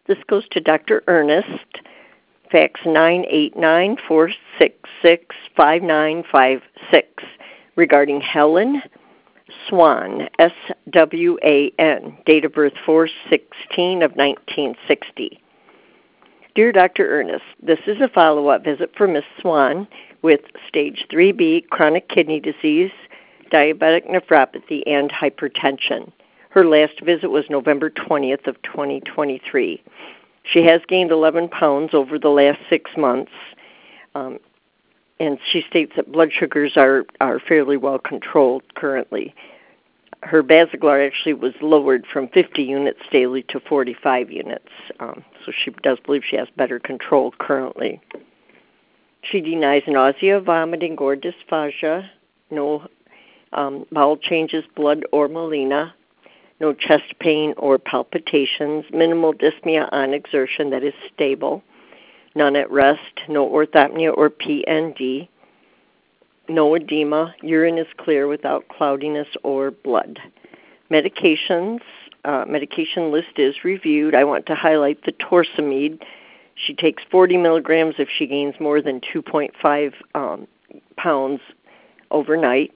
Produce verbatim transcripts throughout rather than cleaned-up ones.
This goes to Doctor Ernest, fax nine eight nine, four six six, five nine five six, regarding Helen Swan, S W A N, date of birth four sixteen of nineteen sixty. Dear Doctor Ernest, this is a follow-up visit for Miss Swan with stage three B chronic kidney disease, diabetic nephropathy, and hypertension. Her last visit was November twentieth of twenty twenty-three. She has gained eleven pounds over the last six months, um, and she states that blood sugars are, are fairly well controlled currently. Her Basaglar actually was lowered from fifty units daily to forty-five units, um, so she does believe she has better control currently. She denies nausea, vomiting, or dysphagia, no um, bowel changes, blood, or melena, no chest pain or palpitations, minimal dyspnea on exertion that is stable, none at rest, no orthopnea or P N D, no edema, urine is clear without cloudiness or blood. Medications, uh, medication list is reviewed. I want to highlight the Torsamide. She takes forty milligrams if she gains more than two point five um, pounds overnight.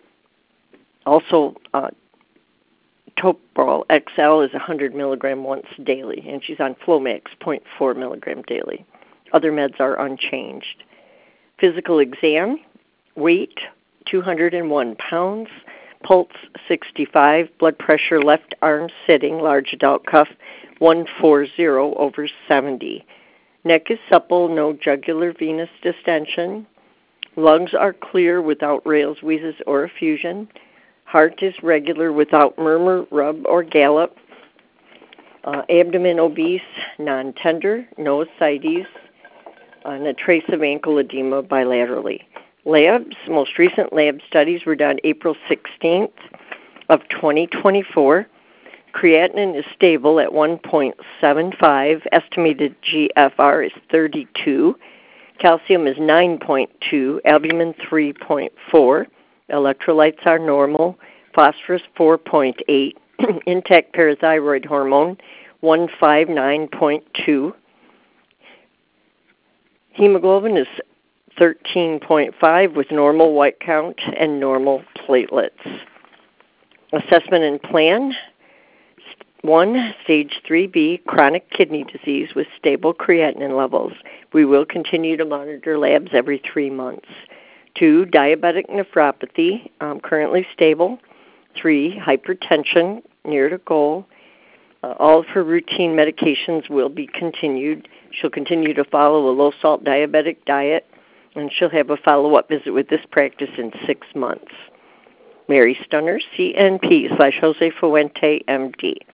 Also, uh, Toprol X L is one hundred milligrams once daily, and she's on Flomax zero point four milligrams daily. Other meds are unchanged. Physical exam, weight two hundred one pounds, pulse sixty-five, blood pressure left arm sitting, large adult cuff one forty over seventy. Neck is supple, no jugular venous distension. Lungs are clear without rales, wheezes, or effusion. Heart is regular without murmur, rub, or gallop. Uh, abdomen obese, non-tender, no ascites, and a trace of ankle edema bilaterally. Labs, most recent lab studies were done April sixteenth of twenty twenty-four. Creatinine is stable at one point seven five. Estimated G F R is thirty-two. Calcium is nine point two. Albumin three point four. Electrolytes are normal. Phosphorus four point eight. Intact parathyroid hormone one fifty-nine point two. Hemoglobin is thirteen point five with normal white count and normal platelets. Assessment and plan. One, stage three B, chronic kidney disease with stable creatinine levels. We will continue to monitor labs every three months. Two, diabetic nephropathy, um, currently stable. Three, hypertension, near to goal. Uh, all of her routine medications will be continued. She'll continue to follow a low-salt diabetic diet, and she'll have a follow-up visit with this practice in six months. Mary Stunner, C N P slash Jose Fuente, M D.